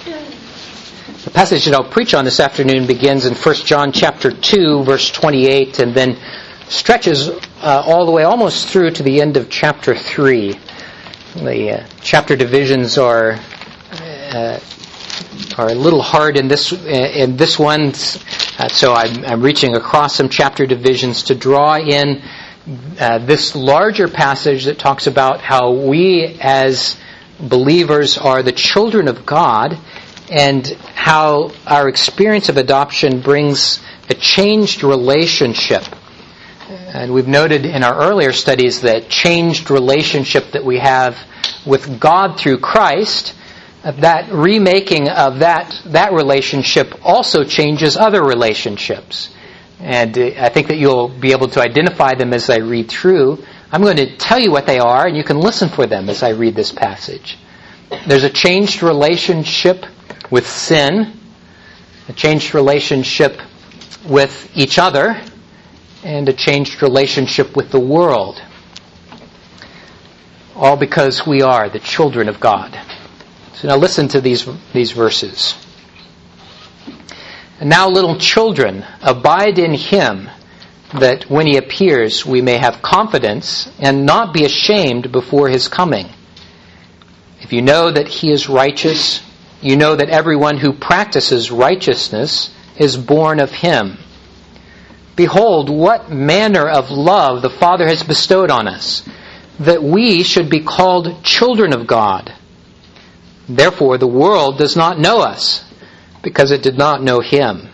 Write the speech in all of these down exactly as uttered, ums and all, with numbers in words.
The passage that I'll preach on this afternoon begins in First John chapter two, verse twenty-eight, and then stretches uh, all the way almost through to the end of chapter three. The uh, chapter divisions are uh, are a little hard in this in this one, uh, so I'm, I'm reaching across some chapter divisions to draw in uh, this larger passage that talks about how we as believers are the children of God, and how our experience of adoption brings a changed relationship. And we've noted in our earlier studies that changed relationship that we have with God through Christ, that remaking of that, that relationship also changes other relationships. And I think that you'll be able to identify them as I read through. I'm going to tell you what they are, and you can listen for them as I read this passage. There's a changed relationship with sin, a changed relationship with each other, and a changed relationship with the world. All because we are the children of God. So now listen to these, these verses. And now, little children, abide in Him, that when He appears we may have confidence and not be ashamed before His coming. If you know that He is righteous, you know that everyone who practices righteousness is born of Him. Behold, what manner of love the Father has bestowed on us, that we should be called children of God. Therefore the world does not know us, because it did not know Him.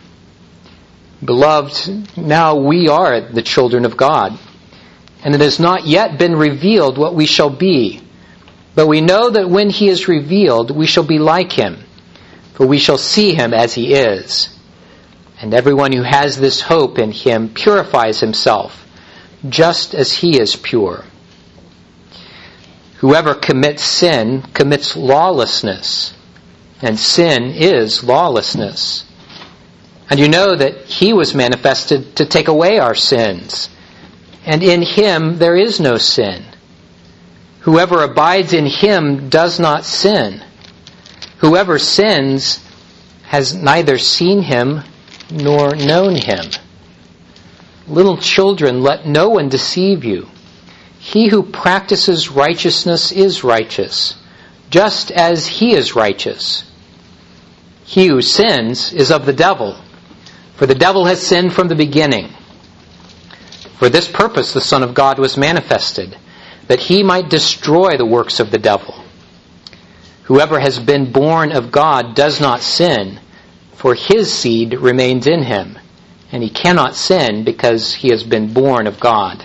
Beloved, now we are the children of God, and it has not yet been revealed what we shall be. But we know that when He is revealed, we shall be like Him, for we shall see Him as He is. And everyone who has this hope in Him purifies himself, just as He is pure. Whoever commits sin commits lawlessness, and sin is lawlessness. And you know that He was manifested to take away our sins, and in Him there is no sin. Whoever abides in Him does not sin. Whoever sins has neither seen Him nor known Him. Little children, let no one deceive you. He who practices righteousness is righteous, just as He is righteous. He who sins is of the devil, for the devil has sinned from the beginning. For this purpose the Son of God was manifested, that He might destroy the works of the devil. Whoever has been born of God does not sin, for his seed remains in him, and he cannot sin because he has been born of God.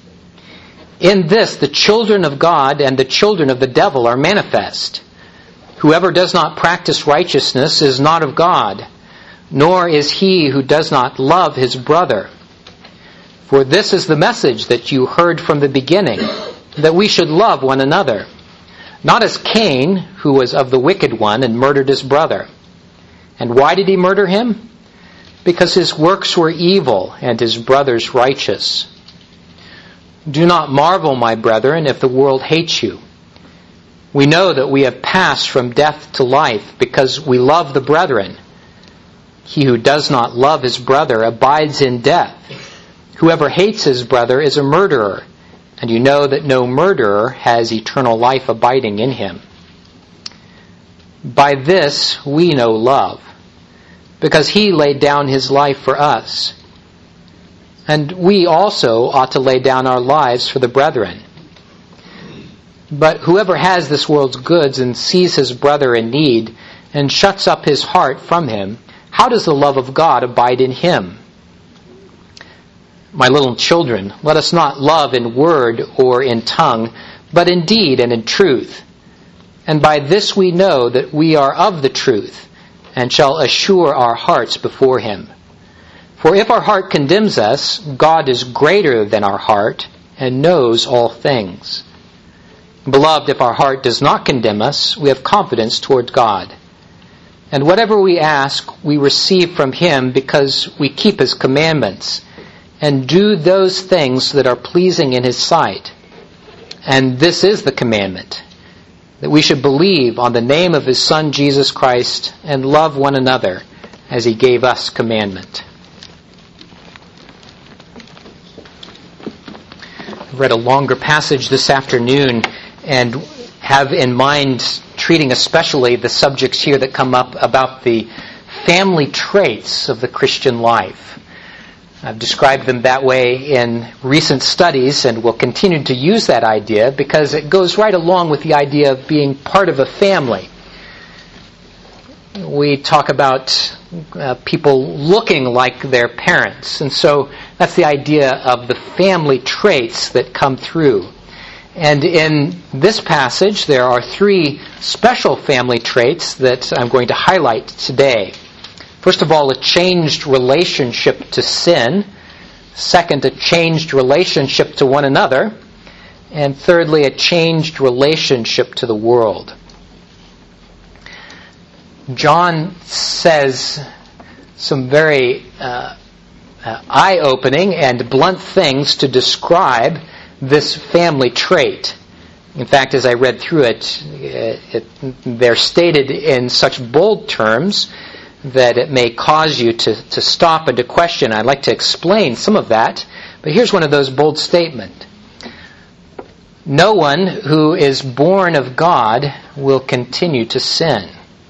In this the children of God and the children of the devil are manifest. Whoever does not practice righteousness is not of God, nor is he who does not love his brother. For this is the message that you heard from the beginning, that we should love one another. Not as Cain, who was of the wicked one and murdered his brother. And why did he murder him? Because his works were evil and his brother's righteous. Do not marvel, my brethren, if the world hates you. We know that we have passed from death to life because we love the brethren. He who does not love his brother abides in death. Whoever hates his brother is a murderer, and you know that no murderer has eternal life abiding in him. By this we know love, because He laid down His life for us. And we also ought to lay down our lives for the brethren. But whoever has this world's goods and sees his brother in need and shuts up his heart from him, how does the love of God abide in him? My little children, let us not love in word or in tongue, but in deed and in truth. And by this we know that we are of the truth, and shall assure our hearts before Him. For if our heart condemns us, God is greater than our heart, and knows all things. Beloved, if our heart does not condemn us, we have confidence toward God. And whatever we ask, we receive from Him, because we keep His commandments, and do those things that are pleasing in His sight. And this is the commandment, that we should believe on the name of his Son, Jesus Christ, and love one another as he gave us commandment. I've read a longer passage this afternoon and have in mind treating especially the subjects here that come up about the family traits of the Christian life. I've described them that way in recent studies and will continue to use that idea because it goes right along with the idea of being part of a family. We talk about uh, people looking like their parents, and so that's the idea of the family traits that come through. And in this passage, there are three special family traits that I'm going to highlight today. First of all, a changed relationship to sin. Second, a changed relationship to one another. And thirdly, a changed relationship to the world. John says some very uh, uh, eye-opening and blunt things to describe this family trait. In fact, as I read through it, it, it they're stated in such bold terms that it may cause you to, to stop and to question. I'd like to explain some of that, but here's one of those bold statements. No one who is born of God will continue to sin.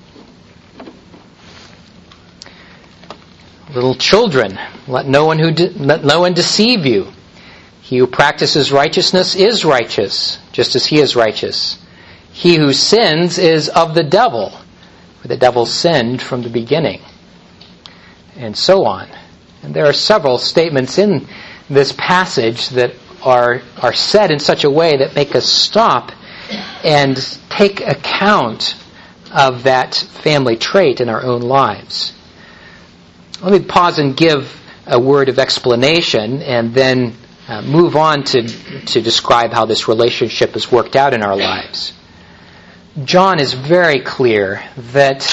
Little children, let no one who de- let no one deceive you. He who practices righteousness is righteous, just as he is righteous. He who sins is of the devil, for the devil sinned from the beginning. And so on. And there are several statements in this passage that are are said in such a way that make us stop and take account of that family trait in our own lives. Let me pause and give a word of explanation and then uh, move on to, to describe how this relationship is worked out in our lives. John is very clear that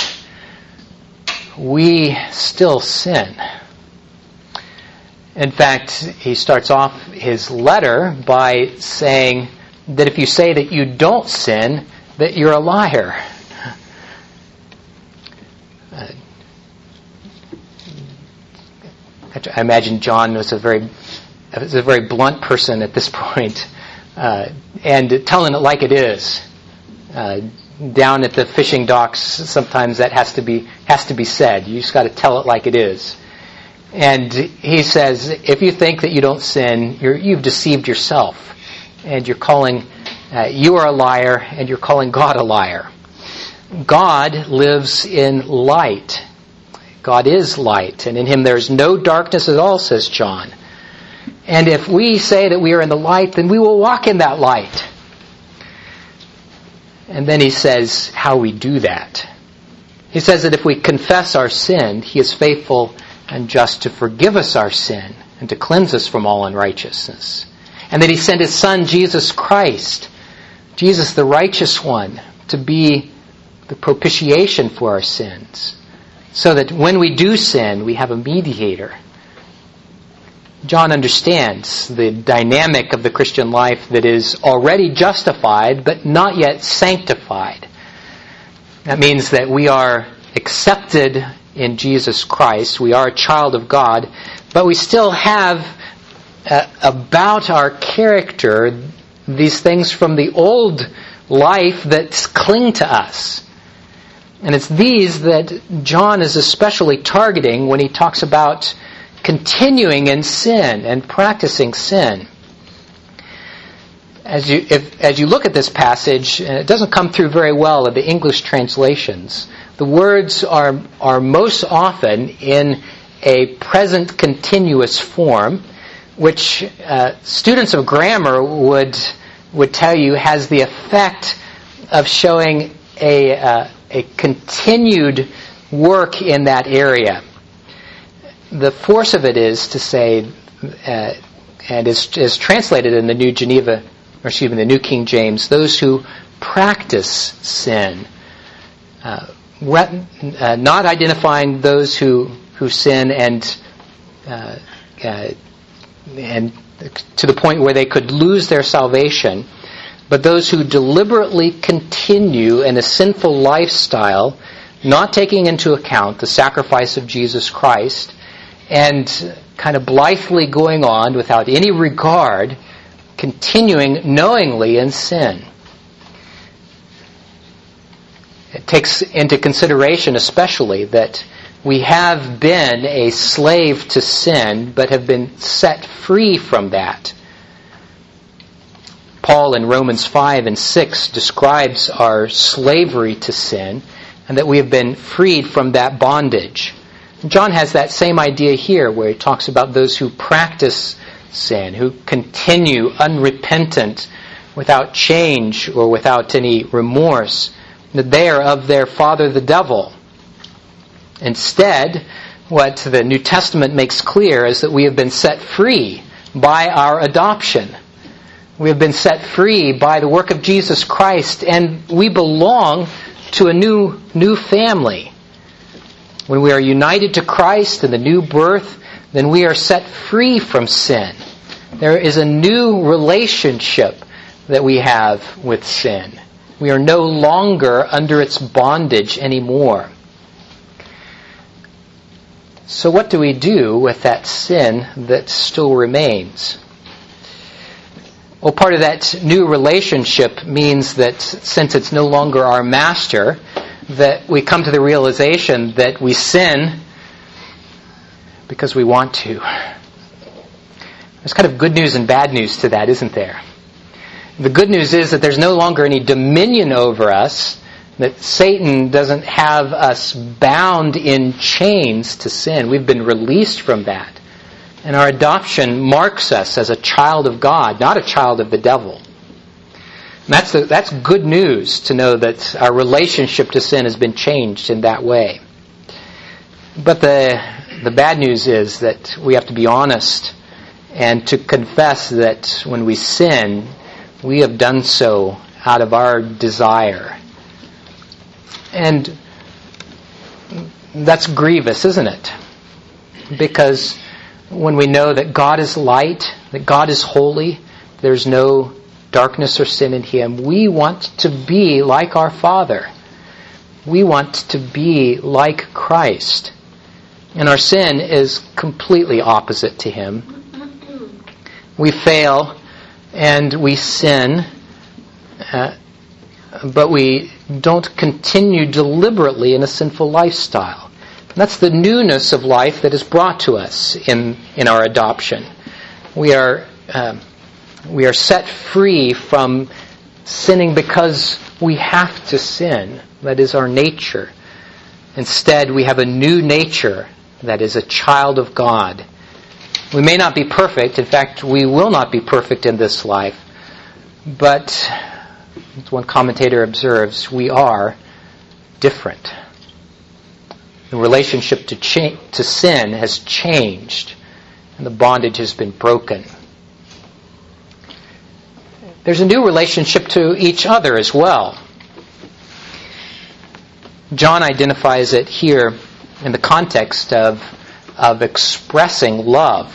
we still sin. In fact, he starts off his letter by saying that if you say that you don't sin, that you're a liar. Uh, I imagine John was a very was a very blunt person at this point, uh, and telling it like it is. Uh, down at the fishing docks, sometimes that has to be has to be said. You just got to tell it like it is. And he says, if you think that you don't sin, you're, you've deceived yourself, and you're calling uh, you are a liar, and you're calling God a liar. God lives in light. God is light, and in him there is no darkness at all, says John. And if we say that we are in the light, then we will walk in that light. And then he says how we do that. He says that if we confess our sin, he is faithful and just to forgive us our sin and to cleanse us from all unrighteousness. And that he sent his Son, Jesus Christ, Jesus the righteous one, to be the propitiation for our sins. So that when we do sin, we have a mediator. John understands the dynamic of the Christian life that is already justified, but not yet sanctified. That means that we are accepted in Jesus Christ. We are a child of God, but we still have uh, about our character these things from the old life that cling to us. And it's these that John is especially targeting when he talks about continuing in sin and practicing sin. As you if, as you look at this passage, and it doesn't come through very well in the English translations, the words are are most often in a present continuous form, which uh, students of grammar would would tell you has the effect of showing a uh, a continued work in that area. The force of it is to say, uh, and is, is translated in the New Geneva, or excuse me, the New King James, those who practice sin, uh, re- uh, not identifying those who who sin and uh, uh, and to the point where they could lose their salvation, but those who deliberately continue in a sinful lifestyle, not taking into account the sacrifice of Jesus Christ, and kind of blithely going on without any regard, continuing knowingly in sin. It takes into consideration especially that we have been a slave to sin, but have been set free from that. Paul in Romans five and six describes our slavery to sin, and that we have been freed from that bondage. John has that same idea here, where he talks about those who practice sin, who continue unrepentant, without change or without any remorse, that they are of their father the devil. Instead, what the New Testament makes clear is that we have been set free by our adoption. We have been set free by the work of Jesus Christ, and we belong to a new new family. When we are united to Christ in the new birth, then we are set free from sin. There is a new relationship that we have with sin. We are no longer under its bondage anymore. So what do we do with that sin that still remains? Well, part of that new relationship means that since it's no longer our master, that we come to the realization that we sin because we want to. There's kind of good news and bad news to that, isn't there? The good news is that there's no longer any dominion over us, that Satan doesn't have us bound in chains to sin. We've been released from that. And our adoption marks us as a child of God, not a child of the devil. And that's the, that's good news to know that our relationship to sin has been changed in that way. But the the bad news is that we have to be honest and to confess that when we sin, we have done so out of our desire. And that's grievous, isn't it? Because when we know that God is light, that God is holy, there's no darkness or sin in Him, we want to be like our Father. We want to be like Christ. And our sin is completely opposite to Him. We fail and we sin, uh, but we don't continue deliberately in a sinful lifestyle. And that's the newness of life that is brought to us in, in our adoption. We are uh, we are set free from sinning because we have to sin. That is our nature. Instead, we have a new nature that is a child of God. We may not be perfect. In fact, we will not be perfect in this life. But, as one commentator observes, we are different. The relationship to cha- to sin has changed, and the bondage has been broken. There's a new relationship to each other as well. John identifies it here in the context of, of expressing love.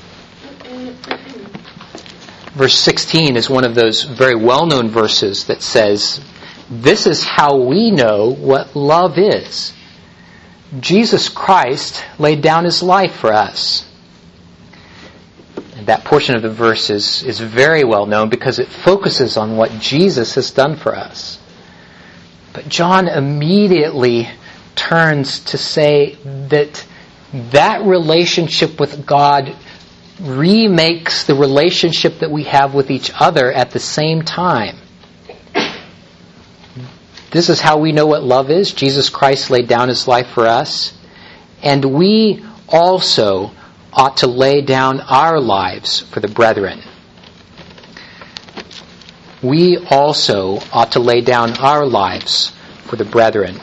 Verse sixteen is one of those very well-known verses that says, "This is how we know what love is. Jesus Christ laid down His life for us." And that portion of the verse is, is very well known because it focuses on what Jesus has done for us. But John immediately turns to say that that relationship with God remakes the relationship that we have with each other at the same time. This is how we know what love is. Jesus Christ laid down His life for us. And we also ought to lay down our lives for the brethren. We also ought to lay down our lives for the brethren.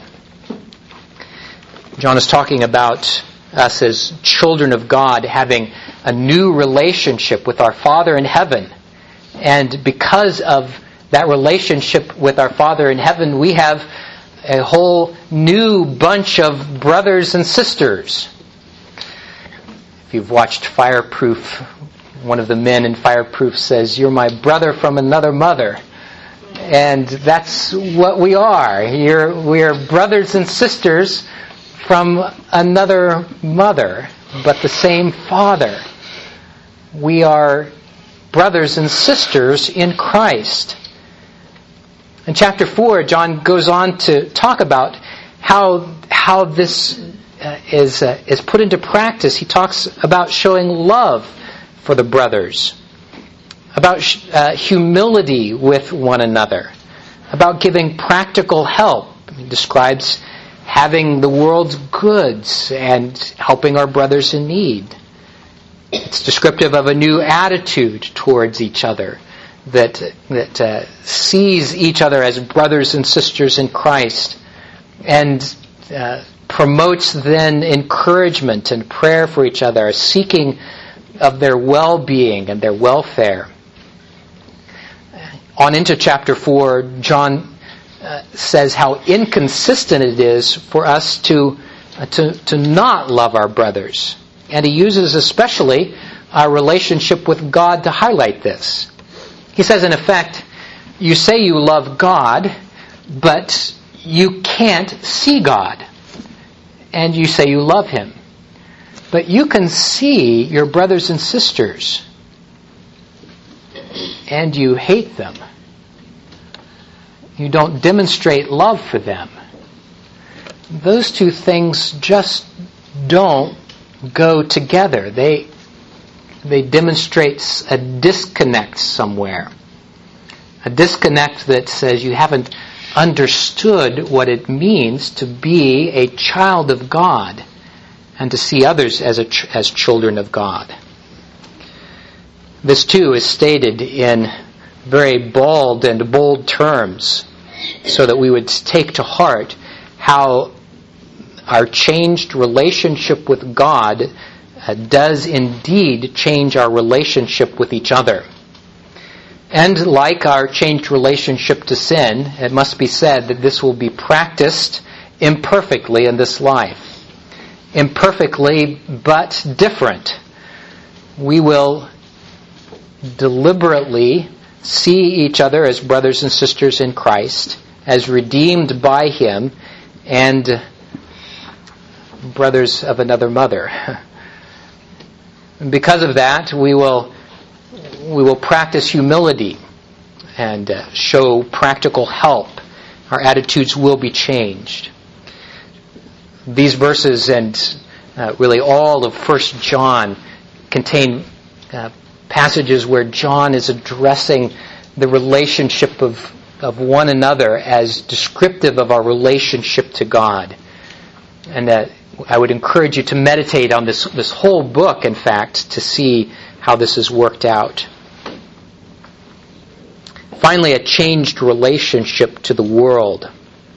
John is talking about us as children of God having a new relationship with our Father in heaven. And because of that relationship with our Father in heaven, we have a whole new bunch of brothers and sisters. If you've watched Fireproof, one of the men in Fireproof says, "You're my brother from another mother." And that's what we are. You're, we are brothers and sisters from another mother, but the same Father. We are brothers and sisters in Christ. In chapter four, John goes on to talk about how how this uh, is uh, is put into practice. He talks about showing love for the brothers, about uh, humility with one another, about giving practical help. He describes having the world's goods and helping our brothers in need. It's descriptive of a new attitude towards each other that that uh, sees each other as brothers and sisters in Christ, and uh, promotes then encouragement and prayer for each other, a seeking of their well-being and their welfare. On into chapter four, John uh, says how inconsistent it is for us to, uh, to to not love our brothers. And he uses especially our relationship with God to highlight this. He says, in effect, you say you love God, but you can't see God. And you say you love Him. But you can see your brothers and sisters, and you hate them. You don't demonstrate love for them. Those two things just don't go together. They they demonstrate a disconnect somewhere. A disconnect that says you haven't understood what it means to be a child of God and to see others as a, as children of God. This too is stated in very bald and bold terms so that we would take to heart how our changed relationship with God uh, does indeed change our relationship with each other. And like our changed relationship to sin, it must be said that this will be practiced imperfectly in this life. Imperfectly, but different. We will deliberately see each other as brothers and sisters in Christ, as redeemed by Him, and brothers of another mother. And because of that, we will we will practice humility and uh, show practical help. Our attitudes will be changed. These verses and uh, really all of First John contain uh, passages where John is addressing the relationship of, of one another as descriptive of our relationship to God. And that I would encourage you to meditate on this, this whole book, in fact, to see how this is worked out. Finally, a changed relationship to the world.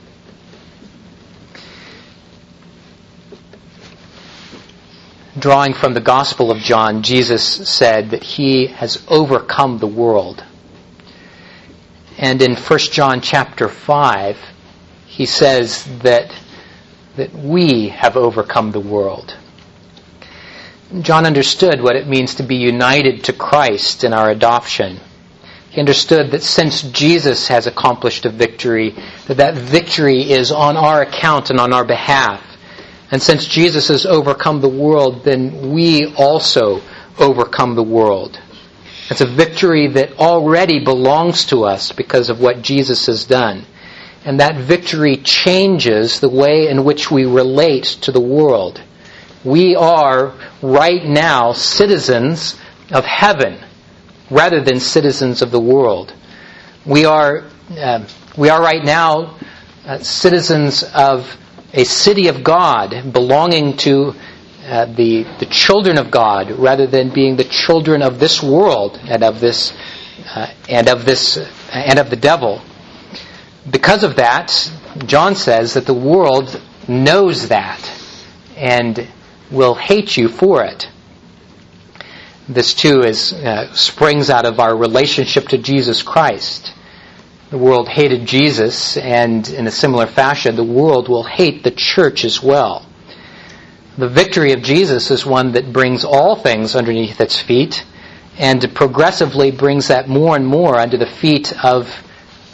Drawing from the Gospel of John, Jesus said that He has overcome the world. And in First John chapter five, He says that that we have overcome the world. John understood what it means to be united to Christ in our adoption. He understood that since Jesus has accomplished a victory, that that victory is on our account and on our behalf. And since Jesus has overcome the world, then we also overcome the world. It's a victory that already belongs to us because of what Jesus has done. And that victory changes the way in which we relate to the world. We are right now citizens of heaven rather than citizens of the world. We are uh, we are right now uh, citizens of a city of God, belonging to uh, the the children of God rather than being the children of this world and of this uh, and of this uh, and of the devil. Because of that, John says that the world knows that and will hate you for it. This too is uh, springs out of our relationship to Jesus Christ. The world hated Jesus, and in a similar fashion, the world will hate the church as well. The victory of Jesus is one that brings all things underneath its feet, and progressively brings that more and more under the feet of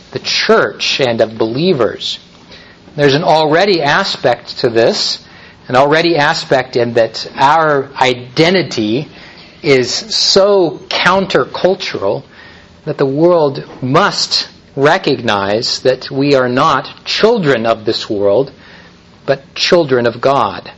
the church and of believers. There's an already aspect to this, an already aspect in that our identity is so countercultural that the world must recognize that we are not children of this world, but children of God.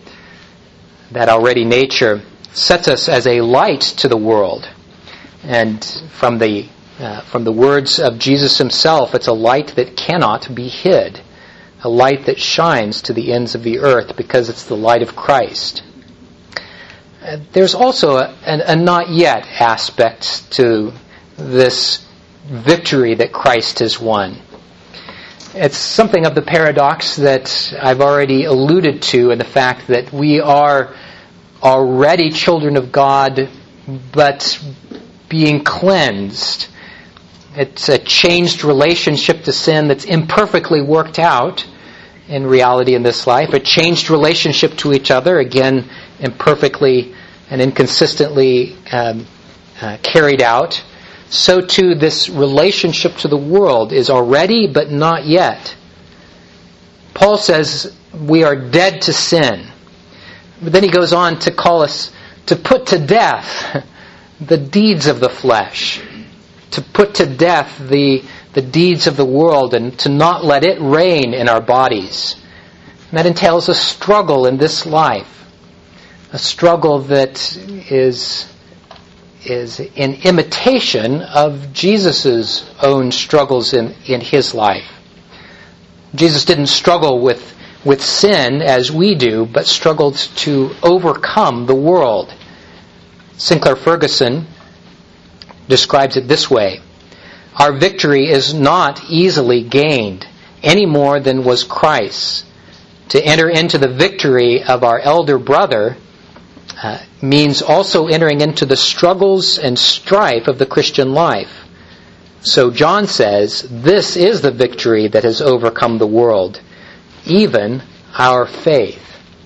That already nature sets us as a light to the world. And from the uh, from the words of Jesus himself, it's a light that cannot be hid. A light that shines to the ends of the earth because it's the light of Christ. Uh, there's also a, a, a not yet aspect to this victory that Christ has won. It's something of the paradox that I've already alluded to in the fact that we are already children of God, but being cleansed. It's a changed relationship to sin that's imperfectly worked out in reality in this life. A changed relationship to each other, again, imperfectly and inconsistently um, uh, carried out. So too, this relationship to the world is already, but not yet. Paul says we are dead to sin. But then he goes on to call us to put to death the deeds of the flesh. To put to death the, the deeds of the world and to not let it reign in our bodies. And that entails a struggle in this life. A struggle that is, is in imitation of Jesus' own struggles in, in his life. Jesus didn't struggle with, with sin as we do, but struggled to overcome the world. Sinclair Ferguson describes it this way: our victory is not easily gained any more than was Christ's. To enter into the victory of our elder brother uh, means also entering into the struggles and strife of the Christian life. So John says, this is the victory that has overcome the world, even our faith.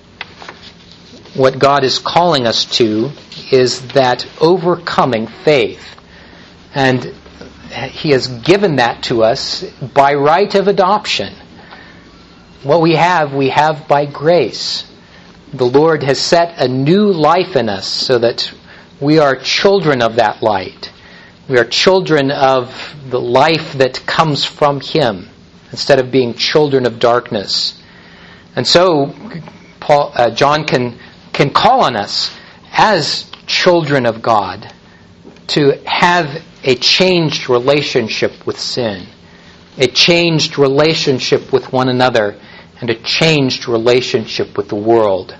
What God is calling us to is that overcoming faith. And he has given that to us by right of adoption. What we have, we have by grace. The Lord has set a new life in us so that we are children of that light. We are children of the life that comes from him instead of being children of darkness. And so Paul, uh, John can, can call on us as children of God to have a changed relationship with sin, a changed relationship with one another, and a changed relationship with the world.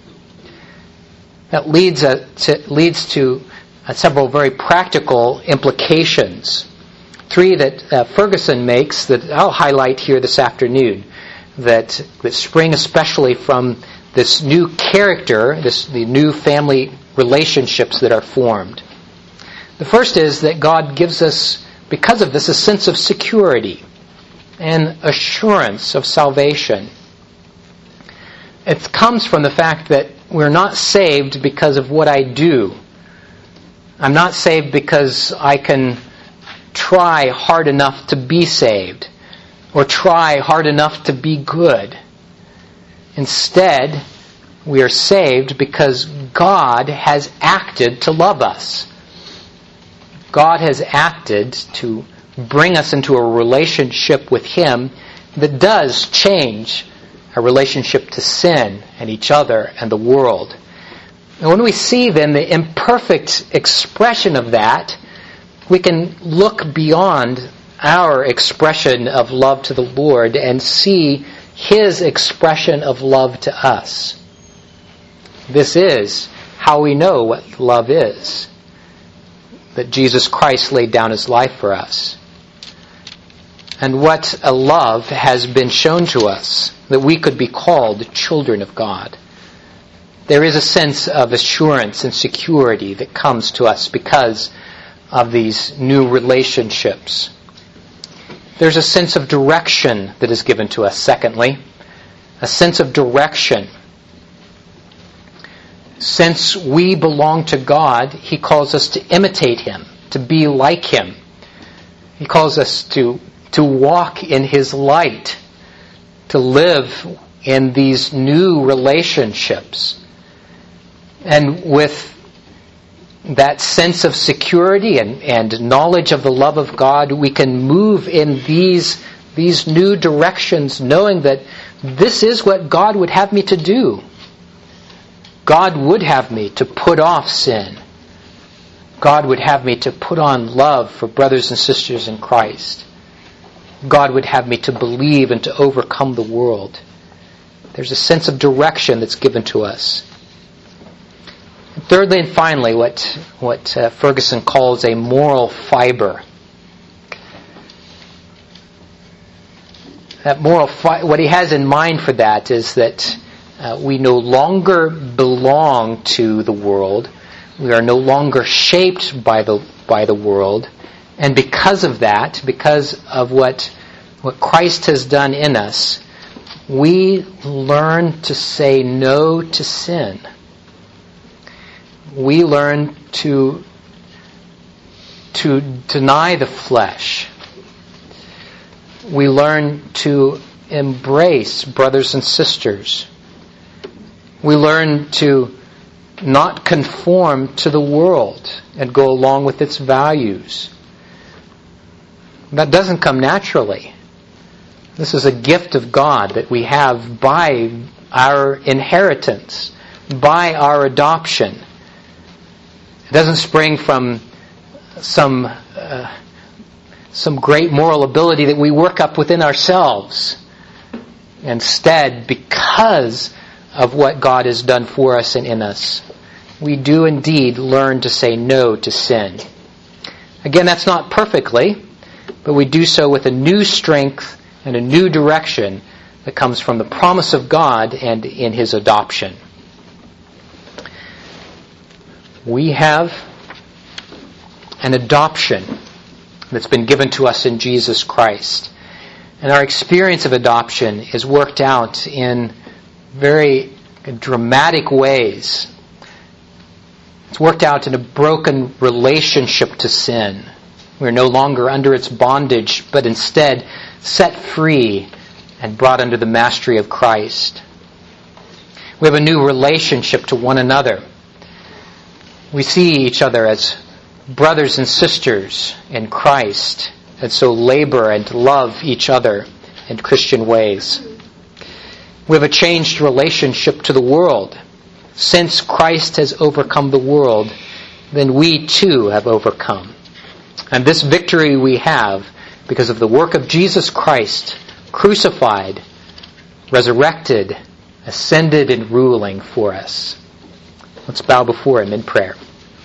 That leads, uh, to, leads to uh, several very practical implications. Three that uh, Ferguson makes that I'll highlight here this afternoon, that, that spring especially from this new character, this the new family relationships that are formed. The first is that God gives us, because of this, a sense of security and assurance of salvation. It comes from the fact that we're not saved because of what I do. I'm not saved because I can try hard enough to be saved or try hard enough to be good. Instead, we are saved because God has acted to love us. God has acted to bring us into a relationship with him that does change our relationship to sin and each other and the world. And when we see then the imperfect expression of that, we can look beyond our expression of love to the Lord and see his expression of love to us. This is how we know what love is. That Jesus Christ laid down his life for us. And what a love has been shown to us, that we could be called children of God. There is a sense of assurance and security that comes to us because of these new relationships. There's a sense of direction that is given to us, secondly. A sense of direction. Since we belong to God, he calls us to imitate him, to be like him. He calls us to, to walk in His light, to live in these new relationships. And with that sense of security and, and knowledge of the love of God, we can move in these, these new directions, knowing that this is what God would have me to do. God would have me to put off sin. God would have me to put on love for brothers and sisters in Christ. God would have me to believe and to overcome the world. There's a sense of direction that's given to us. And thirdly and finally, what, what uh, Ferguson calls a moral fiber. That moral fi- what he has in mind for that is that uh, we no longer belong to the world. We are no longer shaped by the by the world. And because of that, because of what what Christ has done in us, we learn to say no to sin. We learn to to deny the flesh. We learn to embrace brothers and sisters. We learn to not conform to the world and go along with its values. That doesn't come naturally. This is a gift of God that we have by our inheritance, by our adoption. It doesn't spring from some uh, some great moral ability that we work up within ourselves. Instead, because of what God has done for us and in us, we do indeed learn to say no to sin. Again, that's not perfectly, but we do so with a new strength and a new direction that comes from the promise of God and in His adoption. We have an adoption that's been given to us in Jesus Christ. And our experience of adoption is worked out in very dramatic ways. It's worked out in a broken relationship to sin. We're no longer under its bondage, but instead set free and brought under the mastery of Christ. We have a new relationship to one another. We see each other as brothers and sisters in Christ, and so labor and love each other in Christian ways. We have a changed relationship to the world. Since Christ has overcome the world, then we too have overcome. And this victory we have because of the work of Jesus Christ, crucified, resurrected, ascended, and ruling for us. Let's bow before Him in prayer.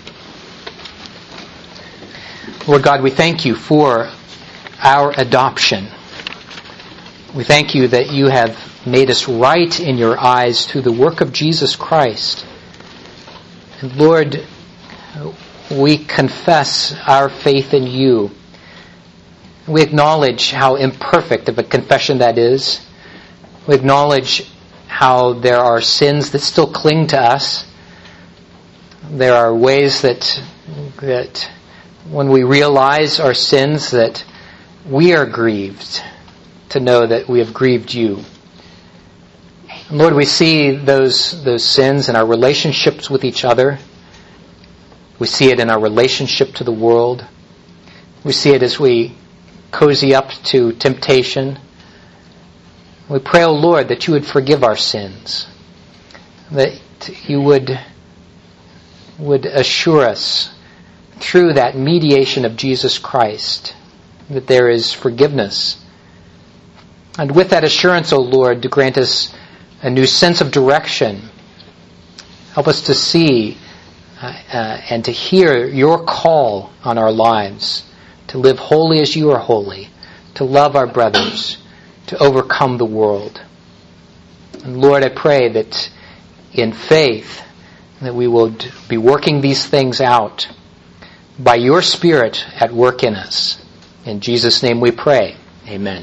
Lord God, we thank You for our adoption. We thank You that You have made us right in Your eyes through the work of Jesus Christ. And Lord, we confess our faith in You. We acknowledge how imperfect of a confession that is. We acknowledge how there are sins that still cling to us. There are ways that that when we realize our sins, that we are grieved to know that we have grieved You. And Lord, we see those those sins in our relationships with each other. We see it in our relationship to the world. We see it as we cozy up to temptation. We pray, O Lord, that You would forgive our sins, that You would would assure us through that mediation of Jesus Christ that there is forgiveness. And with that assurance, O Lord, to grant us a new sense of direction. Help us to see uh, uh, and to hear Your call on our lives, to live holy as You are holy, to love our brothers, to overcome the world. And Lord, I pray that in faith that we will be working these things out by Your Spirit at work in us. In Jesus' name we pray. Amen.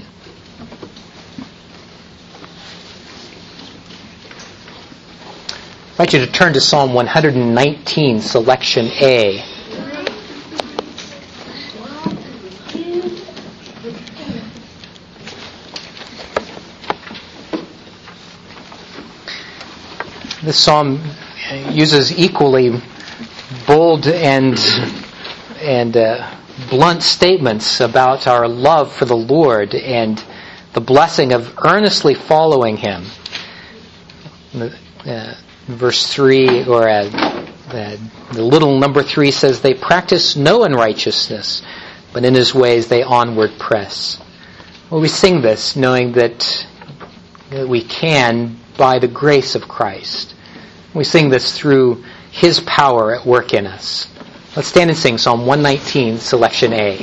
I'd like you to turn to Psalm one nineteen, selection A. This psalm uses equally bold and and uh, blunt statements about our love for the Lord and the blessing of earnestly following Him. Uh, verse three, or uh, uh, the little number three says, they practice no unrighteousness, but in His ways they onward press. Well, we sing this knowing that we can by the grace of Christ. We sing this through His power at work in us. Let's stand and sing Psalm one nineteen, selection A.